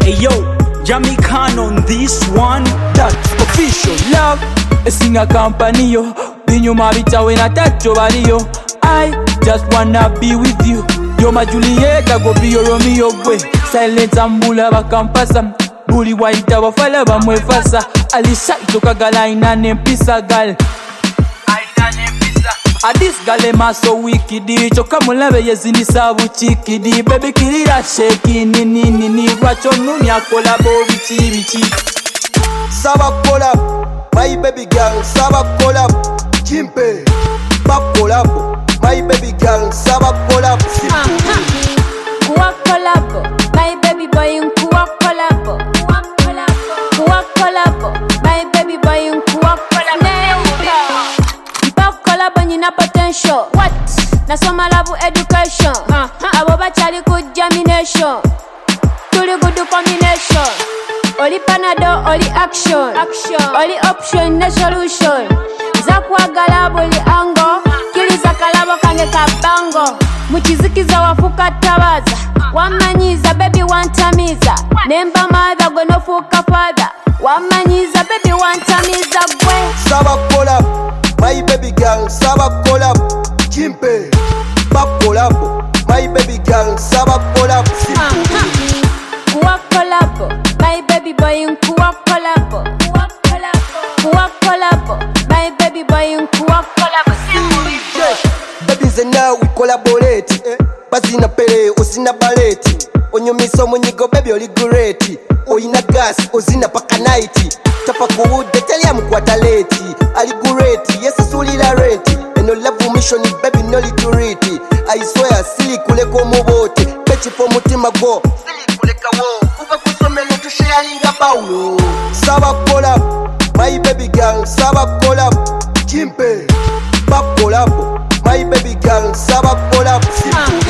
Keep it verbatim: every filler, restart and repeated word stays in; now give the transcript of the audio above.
Ayo, Jamie Khan on this one. That's official love. Esinga company yo. Binyuma bitawe na tacho baliyo. I just wanna be with you. Yo ma Julieta go be your Romeo gwe. Silent ambula bakampasa. Buli waita bafala bamwefasa. Alisa itokagala ina nempisa gal. Adis gale maso wikidi. Choka mulabe yezini sabu chikidi. Baby kirira sheki nini nini. Wacho numi akola bo bichi bichi. Saba collab, my baby girl. Saba collab, Jimpe. Bab collab, my baby girl. Saba collab, Kuwa collab, my baby boy. Kuwa collab, Kuwa collab, my baby boy. Kuwa collab. Bab collab nina potential. What? Nasoma labu education. Abo bachali ku germination. Tuli good combination. Oli panado, oli action, action. Oli option, ne solution. Zakwagala buli ango. Kiliza kalabo kange kabango. Muchizikiza wafuka tabaza. Wamanyiza baby wantamiza. Nemba mother gwe no fuka father. Wamanyiza baby wantamiza gwe. Saba collab, my baby girl. Saba collab, Jimpe. Bab collab, my baby girl. Saba collab, Kuwa collab, my baby boy. Kuwa collab, Kuwa collab, my baby boy. Kuwa collab. baby zena we collaborate. Bazina pere osina baleti. Onyumisa omunyigo baby oli great. Oyina gas ozina paka night. Tapa kuwude tell mu kwataleti. Ali great yes sulila rent. Eno love mission baby no liturity. I swear sili kuleko mubote. Pechi po mutima go. Sili kuleka wo. Uba kusomele to sharinga Paulo. Saba collab, my baby girl. Saba collab, Jimpe. Bab collab, my baby girl. Saba collab.